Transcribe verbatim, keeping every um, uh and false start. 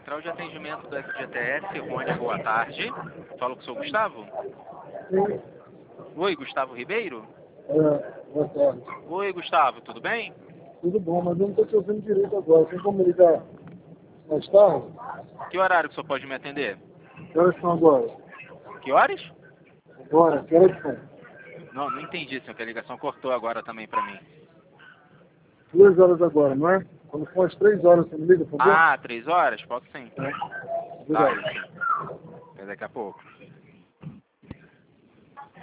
Central de Atendimento do F G T S, Rônia, boa tarde. Falo com o senhor Gustavo? Sim. Oi, Gustavo Ribeiro? É, boa tarde. Oi, Gustavo, tudo bem? Tudo bom, mas eu não estou te ouvindo direito agora. Tem como me ligar mais tarde? Que horário que o senhor pode me atender? Que horas são agora? Que horas? Agora, que horas são? Não, não entendi, senhor, que a ligação cortou agora também pra mim. Duas horas agora, não é? Quando for às três horas, você me liga, por favor? Ah, três horas? Posso sim. É. Tá, Obrigado. aí sim. Até daqui a pouco.